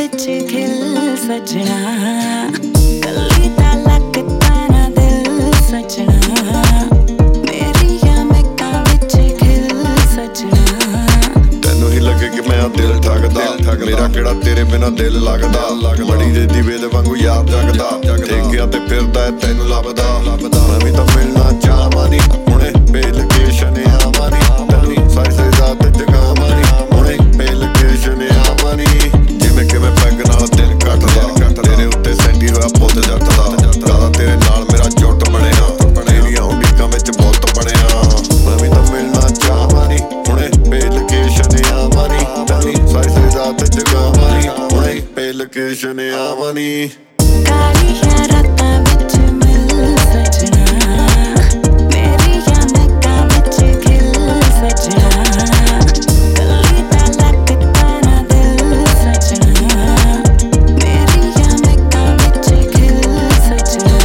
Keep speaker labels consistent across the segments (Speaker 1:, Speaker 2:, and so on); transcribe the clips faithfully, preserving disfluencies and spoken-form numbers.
Speaker 1: विच खिल सजना कली दा लगदा ना दिल सजना मेरिया महका विच खिल सजना
Speaker 2: तैनू ही लगे कि मैं दिल ठगदा मेरा केड़ा तेरे बिना दिल लगदा मड़ी दे दीवे दे वांगू यार जगदा ठेकिया ते फिरदा है तैनू लभदा मैं भी तां मिलना चाहवां नी हुणे पे लोकेशन आवां नी तैनू सारी सारी रात जगावां नी हुणे पे लोकेशन आवां नी जिवें किवें पैग नाल दिल कटदा तेरे उत्ते सैंडी होया पुੱਤ जट दा ज्यादा तेरे नाल मेरा जुट बणिया तेरियां उम्मीदां विच बुੱਤ बणिया मैं भी तां मिलना चाहवां नी हुणे पे लोकेशन आवां नी तैनू सारी सारी रात जगावां नी हुणे पे लोकेशन आवां नी
Speaker 1: कालियां रातां विच मिल सजना मेरिया महका विच खिल सजना कली दा लगदा ना दिल सजना मेरिया महका विच खिल सजना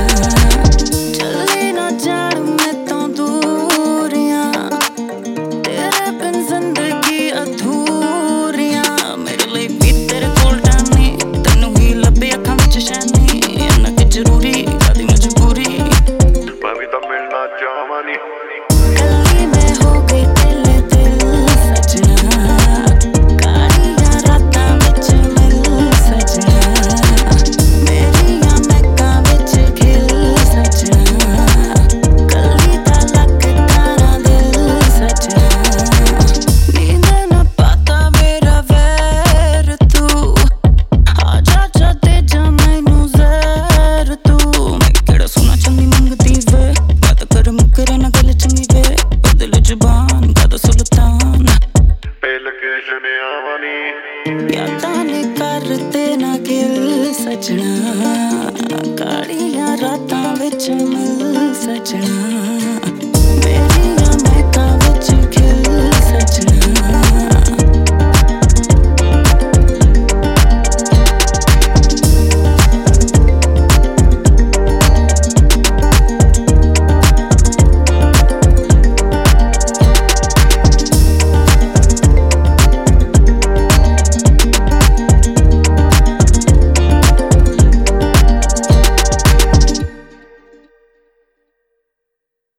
Speaker 1: चले ना जान मैं तो दूरियां तेरे बिन जिंदगी अधूरियां मेरे लिए भी तेरे कोल टाने तैनू ही लभे अखां विच शैनी इन्ना कि जरूरी कादी मजबूरी
Speaker 2: मैं भी तां मिलना चाहवां नी
Speaker 1: कली मैं हो गई दिल दिल सजना कालियां रातां विच मिल सजना मेरिया महका विच खिल सजना कली दा लगदा ना दिल सजना नींद ना पाता मेरा वैर तू आजा जा दे जा मैनू ज़हर तू मैं केड़ा सोना चंगी मंगदी वे बात कर मुकरे ना गल चंगी वे बदल जुबान कादा सुल्तान
Speaker 2: पे लोकेशन आवां नी
Speaker 1: यादां ने करते ना गिल सजना कालियां रातां विच मिल सजना